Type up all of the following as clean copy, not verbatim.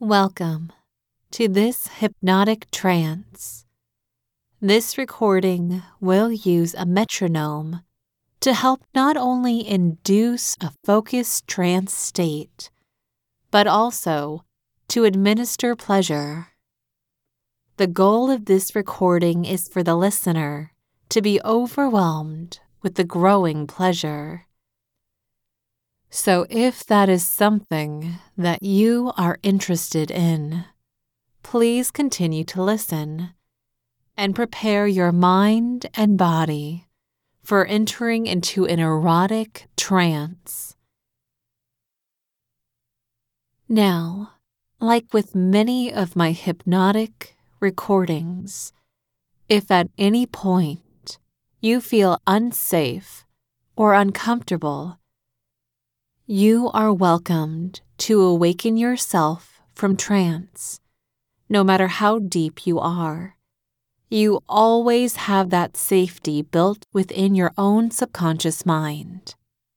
Welcome to this hypnotic trance. This recording will use a metronome to help not only induce a focused trance state, but also to administer pleasure. The goal of this recording is for the listener to be overwhelmed with the growing pleasure. So if that is something that you are interested in, please continue to listen and prepare your mind and body for entering into an erotic trance. Now, like with many of my hypnotic recordings, if at any point you feel unsafe or uncomfortable, you are welcomed to awaken yourself from trance, no matter how deep you are. You always have that safety built within your own subconscious mind.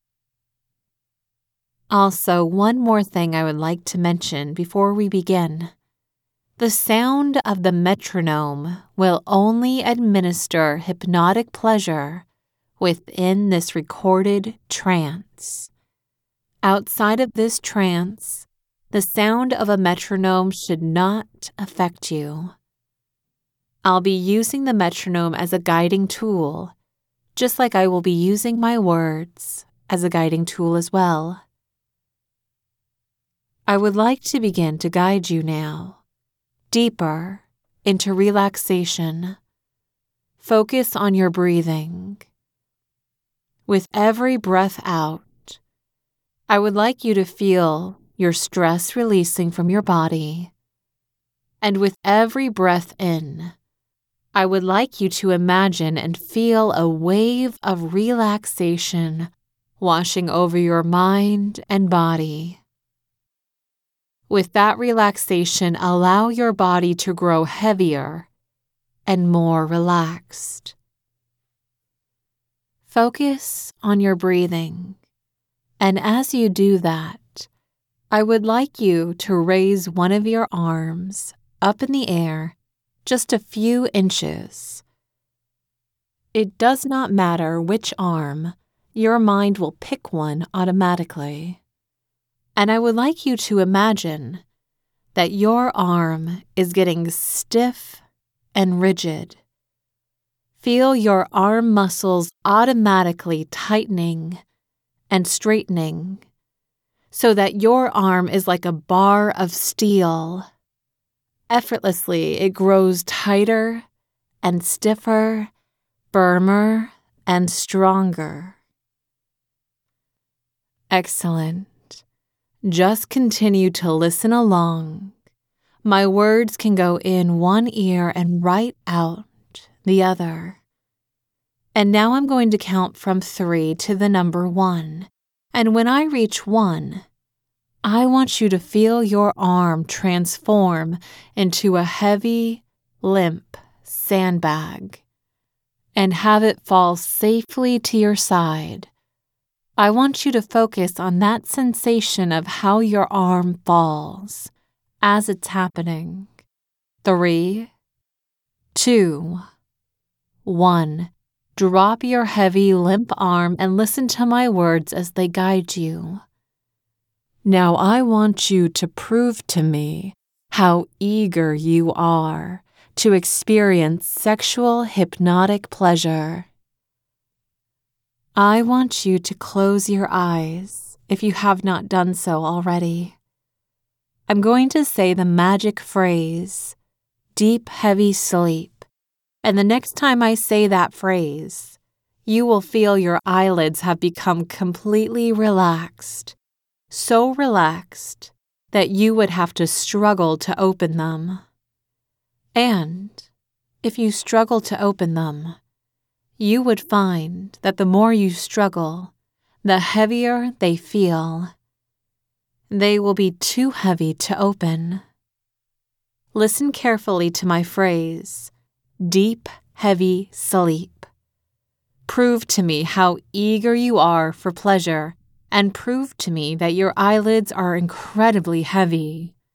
Also, one more thing I would like to mention before we begin. The sound of the metronome will only administer hypnotic pleasure within this recorded trance. Outside of this trance, the sound of a metronome should not affect you. I'll be using the metronome as a guiding tool, just like I will be using my words as a guiding tool as well. I would like to begin to guide you now, deeper into relaxation. Focus on your breathing. With every breath out, I would like you to feel your stress releasing from your body. And with every breath in, I would like you to imagine and feel a wave of relaxation washing over your mind and body. With that relaxation, allow your body to grow heavier and more relaxed. Focus on your breathing. And as you do that, I would like you to raise one of your arms up in the air just a few inches. It does not matter which arm, your mind will pick one automatically. And I would like you to imagine that your arm is getting stiff and rigid. Feel your arm muscles automatically tightening and straightening, so that your arm is like a bar of steel. Effortlessly, it grows tighter and stiffer, firmer and stronger. Excellent. Just continue to listen along. My words can go in one ear and right out the other. And now I'm going to count from 3 to the number 1. And when I reach 1, I want you to feel your arm transform into a heavy, limp sandbag and have it fall safely to your side. I want you to focus on that sensation of how your arm falls as it's happening. 3, 2, 1. Drop your heavy, limp arm and listen to my words as they guide you. Now I want you to prove to me how eager you are to experience sexual hypnotic pleasure. I want you to close your eyes if you have not done so already. I'm going to say the magic phrase, deep, heavy sleep. And the next time I say that phrase, you will feel your eyelids have become completely relaxed, so relaxed that you would have to struggle to open them. And if you struggle to open them, you would find that the more you struggle, the heavier they feel. They will be too heavy to open. Listen carefully to my phrase, deep, heavy sleep. Prove to me how eager you are for pleasure, and prove to me that your eyelids are incredibly heavy.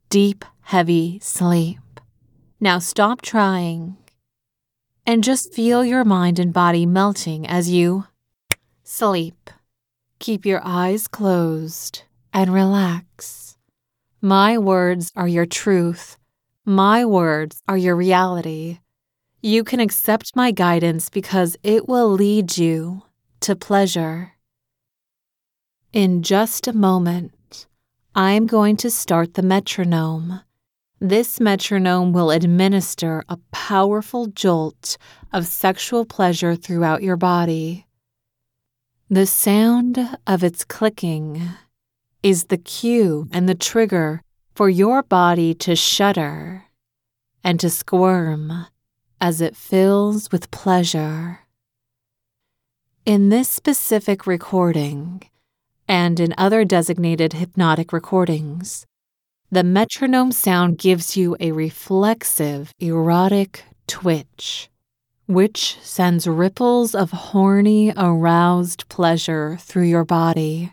deep, heavy sleep. Now stop trying and just feel your mind and body melting as you sleep. Keep your eyes closed and relax. My words are your truth. My words are your reality. You can accept my guidance because it will lead you to pleasure. In just a moment, I'm going to start the metronome. This metronome will administer a powerful jolt of sexual pleasure throughout your body. The sound of its clicking is the cue and the trigger for your body to shudder and to squirm as it fills with pleasure. In this specific recording, and in other designated hypnotic recordings, the metronome sound gives you a reflexive, erotic twitch, which sends ripples of horny, aroused pleasure through your body.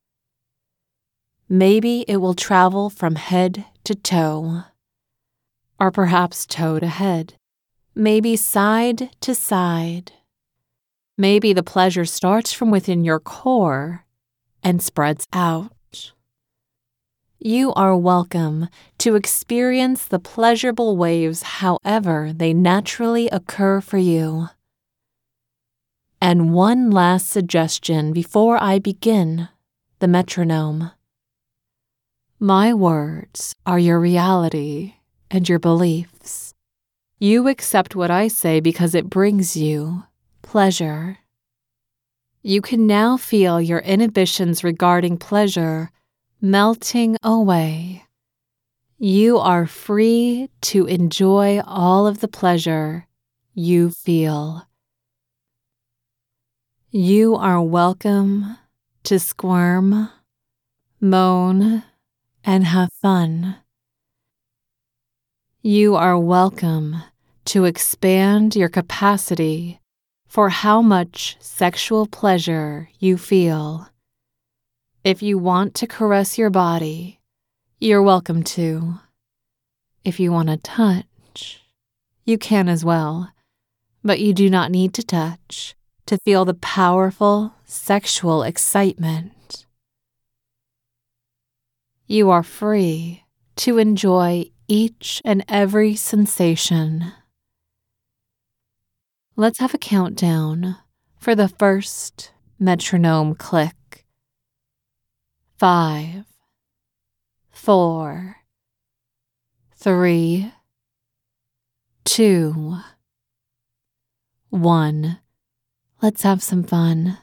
Maybe it will travel from head to toe, or perhaps toe to head, maybe side to side. Maybe the pleasure starts from within your core and spreads out. You are welcome to experience the pleasurable waves however they naturally occur for you. And one last suggestion before I begin the metronome. My words are your reality and your beliefs. You accept what I say because it brings you pleasure. You can now feel your inhibitions regarding pleasure melting away. You are free to enjoy all of the pleasure you feel. You are welcome to squirm, moan, and have fun. You are welcome to expand your capacity for how much sexual pleasure you feel. If you want to caress your body, you're welcome to. If you want to touch, you can as well, but you do not need to touch to feel the powerful sexual excitement. You are free to enjoy each and every sensation. Let's have a countdown for the first metronome click. 5, 4, 3, 2, 1. Let's have some fun.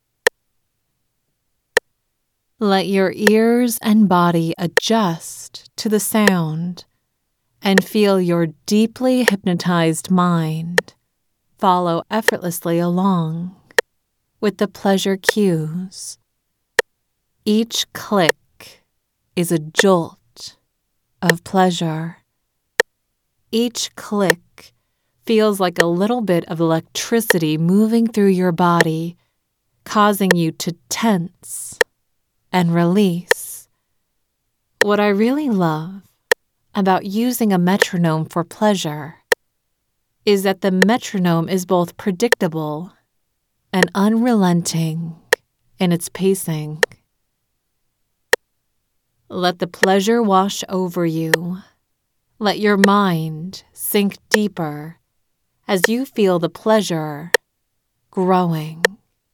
Let your ears and body adjust to the sound and feel your deeply hypnotized mind follow effortlessly along with the pleasure cues. Each click is a jolt of pleasure. Each click feels like a little bit of electricity moving through your body, causing you to tense and release. What I really love about using a metronome for pleasure is that the metronome is both predictable and unrelenting in its pacing. Let the pleasure wash over you. Let your mind sink deeper as you feel the pleasure growing.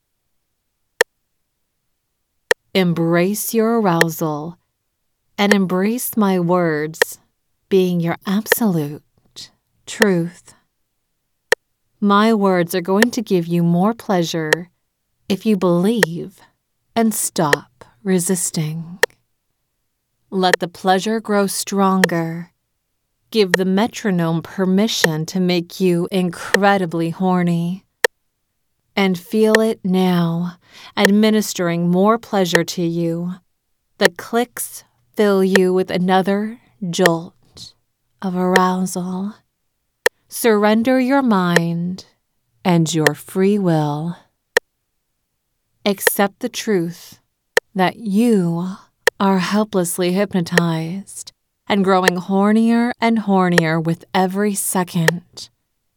Embrace your arousal and embrace my words being your absolute truth. My words are going to give you more pleasure if you believe and stop resisting. Let the pleasure grow stronger. Give the metronome permission to make you incredibly horny. And feel it now, administering more pleasure to you. The clicks fill you with another jolt of arousal. Surrender your mind and your free will. Accept the truth that you are helplessly hypnotized and growing hornier and hornier with every second.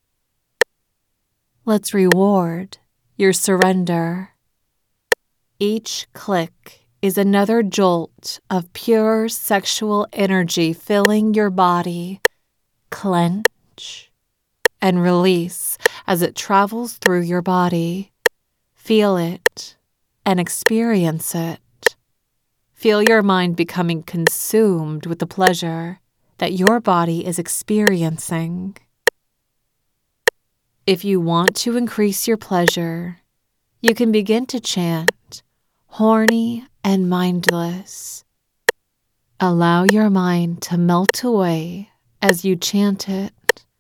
Let's reward your surrender. Each click is another jolt of pure sexual energy filling your body. Clench and release as it travels through your body. Feel it and experience it. Feel your mind becoming consumed with the pleasure that your body is experiencing. If you want to increase your pleasure, you can begin to chant, horny and mindless. Allow your mind to melt away as you chant it.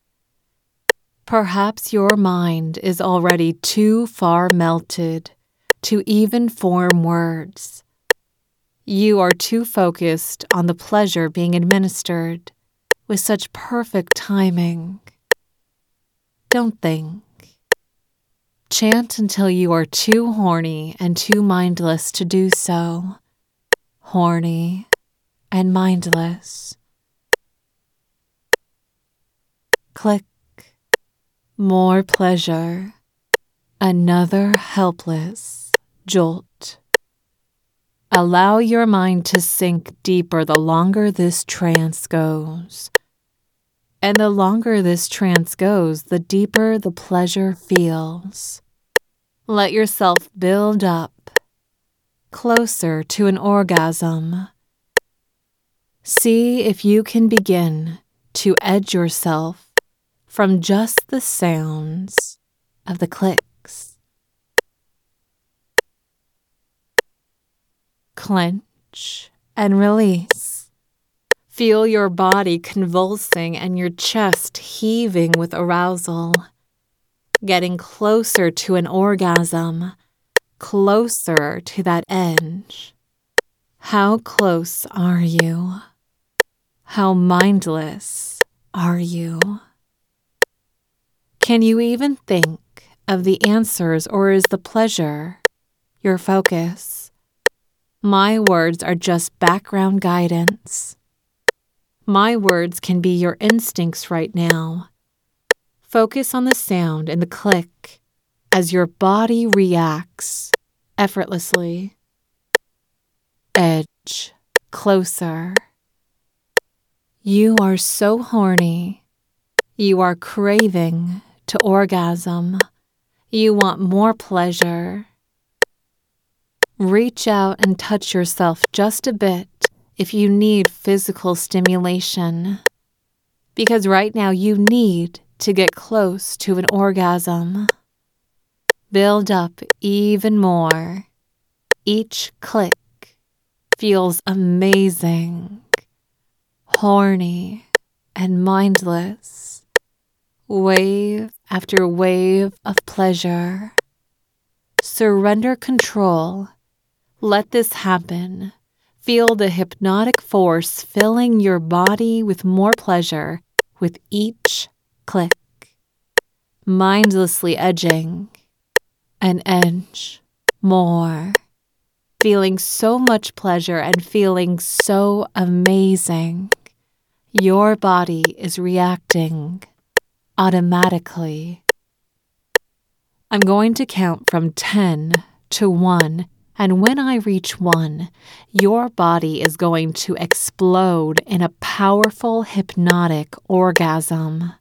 Perhaps your mind is already too far melted to even form words. You are too focused on the pleasure being administered with such perfect timing. Don't think. Chant until you are too horny and too mindless to do so. Horny and mindless. Click. More pleasure. Another helpless jolt. Allow your mind to sink deeper the longer this trance goes. And the longer this trance goes, the deeper the pleasure feels. Let yourself build up, closer to an orgasm. See if you can begin to edge yourself from just the sounds of the clicks. Clench and release. Feel your body convulsing and your chest heaving with arousal. Getting closer to an orgasm, closer to that edge. How close are you? How mindless are you? Can you even think of the answers, or is the pleasure your focus? My words are just background guidance. My words can be your instincts right now. Focus on the sound and the click as your body reacts effortlessly. Edge closer. You are so horny. You are craving to orgasm. You want more pleasure. Reach out and touch yourself just a bit if you need physical stimulation, because right now you need to get close to an orgasm. Build up even more. Each click feels amazing, horny and mindless. Wave after wave of pleasure. Surrender control. Let this happen. Feel the hypnotic force filling your body with more pleasure with each click. Mindlessly edging. An edge more. Feeling so much pleasure and feeling so amazing. Your body is reacting automatically. I'm going to count from 10 to 1, and when I reach 1, your body is going to explode in a powerful hypnotic orgasm.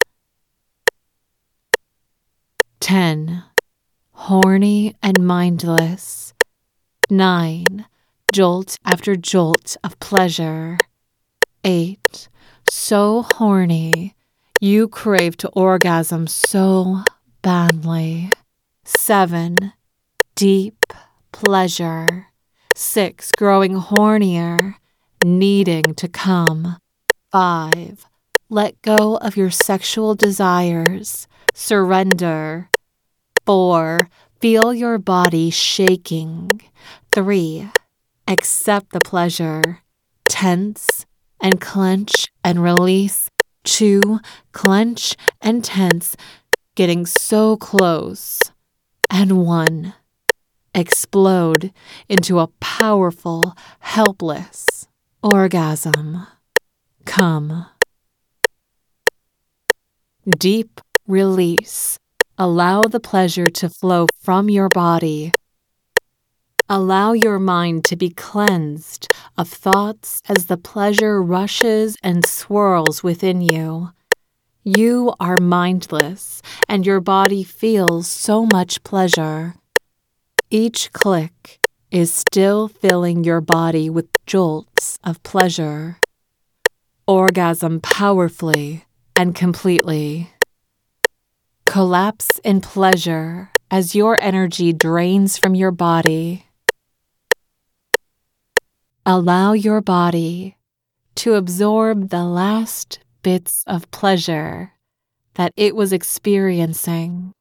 10. Horny and mindless. 9. Jolt after jolt of pleasure. 8. So horny. You crave to orgasm so badly. 7. Deep pleasure. 6. Growing hornier, needing to come. 5. Let go of your sexual desires. Surrender. 4. Feel your body shaking. 3. Accept the pleasure. Tense and clench and release. 2. Clench and tense, getting so close. And 1. Explode into a powerful, helpless orgasm. Come. Deep release. Allow the pleasure to flow from your body. Allow your mind to be cleansed of thoughts as the pleasure rushes and swirls within you. You are mindless, and your body feels so much pleasure. Each click is still filling your body with jolts of pleasure. Orgasm powerfully and completely. Collapse in pleasure as your energy drains from your body. Allow your body to absorb the last bits of pleasure that it was experiencing.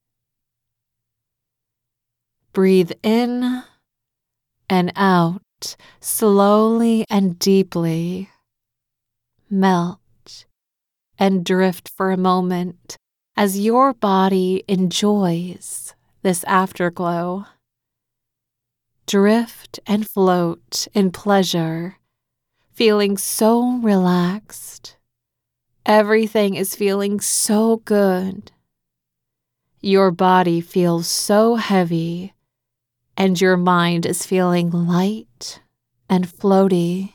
Breathe in and out slowly and deeply. Melt and drift for a moment as your body enjoys this afterglow. Drift and float in pleasure, feeling so relaxed. Everything is feeling so good. Your body feels so heavy, and your mind is feeling light and floaty.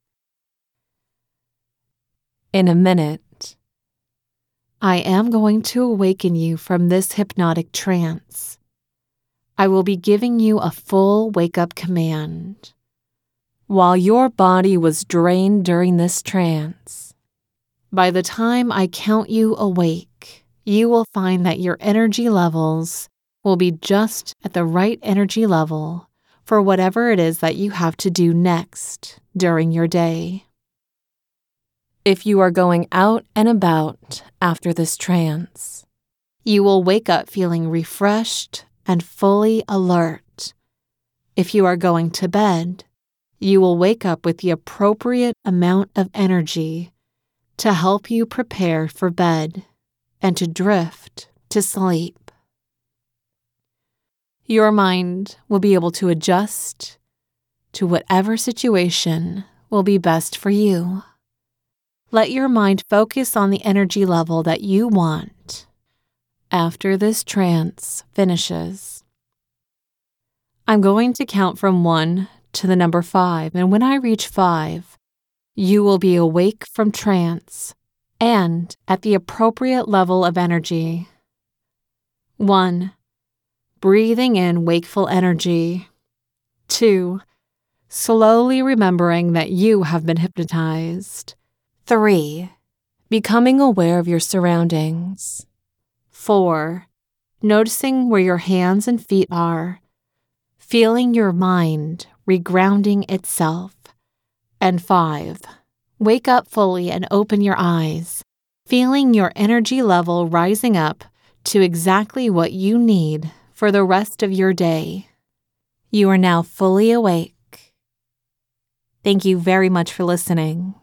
In a minute, I am going to awaken you from this hypnotic trance. I will be giving you a full wake-up command. While your body was drained during this trance, by the time I count you awake, you will find that your energy levels will be just at the right energy level for whatever it is that you have to do next during your day. If you are going out and about after this trance, you will wake up feeling refreshed and fully alert. If you are going to bed, you will wake up with the appropriate amount of energy to help you prepare for bed and to drift to sleep. Your mind will be able to adjust to whatever situation will be best for you. Let your mind focus on the energy level that you want after this trance finishes. I'm going to count from 1 to the number 5, and when I reach 5, you will be awake from trance and at the appropriate level of energy. 1. Breathing in wakeful energy. 2. Slowly remembering that you have been hypnotized. 3. Becoming aware of your surroundings. 4. Noticing where your hands and feet are, feeling your mind regrounding itself. And 5. Wake up fully and open your eyes, feeling your energy level rising up to exactly what you need for the rest of your day. You are now fully awake. Thank you very much for listening.